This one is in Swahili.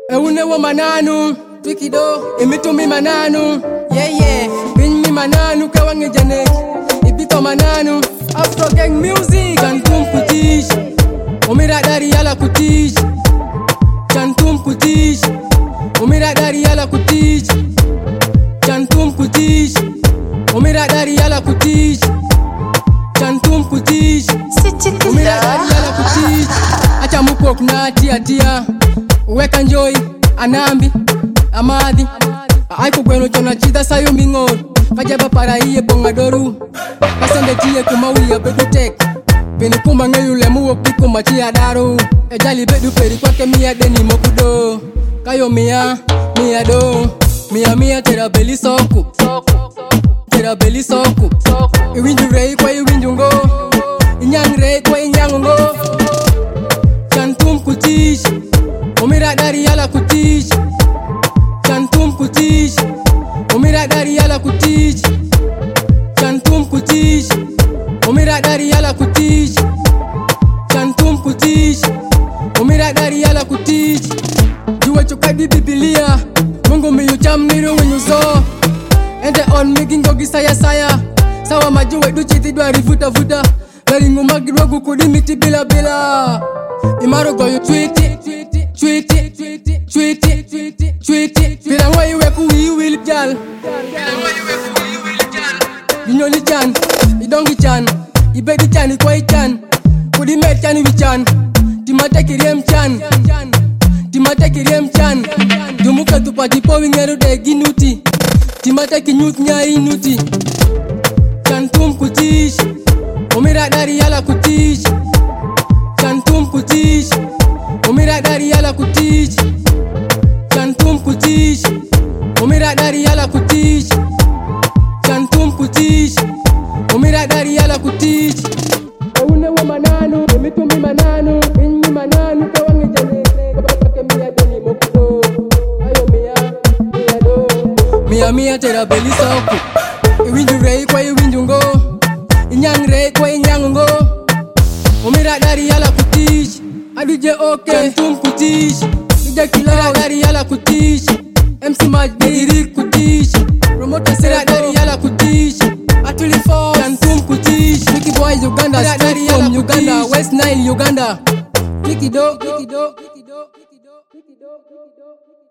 Eune wo mananu Twikido Imitumi mananu Yeah Bring me mananu Kawange jane Ibito mananu Afro gang music Chantum kutish Umira dari yala kutish Chantum kutish Umira dari yala kutish Chantum kutish Umira dari yala kutish Chantum kutish Umira dari yala kutish Acha mupok na tia Weka njoi, anambi, amadi Aiku gweno chona chida sayo mingor Kajaba para iye bongadoru Kasende tiye kumawi ya bedu tek Bini kumba ngayu lemu wakiku machia daru Ejali bedu peri kwake miya deni mokudo Kayo miya do Miya tera beli soku Tera beli soku Iwinju rei kwa iwinju ngo Inyang rei kwa inyang ngo Chantum kutish Umira dari yala kutish Chantum kutish Umira dari yala kutish Chantum kutish Umira dari yala kutish Chantum kutish Umira dari yala kutish Juwa chukadi Biblia Mungu miyucham niru winyuzo Ende on migingo gisaya Sawa majuwe duchiti dwa rifuta Dari ngumagirwa gukudimiti bila Imaro goyo tweety Bila ngwa iwe kuwi will jal Dinyoli chan, idongi chan Ibedi chan, ikwai chan Kudi met chan wichan Timate kiriem chan Dumuka tupati po wingeru de ginuti Timate kinyut nya inuti Chantum kutish Umira dari yala kutish Chantum kutish Umira dari yala kutish Chantum kutish Umira dari yala kutish Chantum kutish Umira dari yala kutish Eune wo mananu Imitumi mananu Inmi mananu Kawange jane Kabake miya deni mokudo Ayo miya do Miya tera beli soku Iwinju rei kwa iwinju ngo Inyang rei kwa inyang ngo Umira dari yala kutish Aduje okay Chantum kutish Dije kila dari yala kutish MC Maj Diri kutish Promoter Sera dari yala kutish Atuli Force Chantum kutish Mickey Boy Uganda Straight from Uganda West Nile Uganda Twikido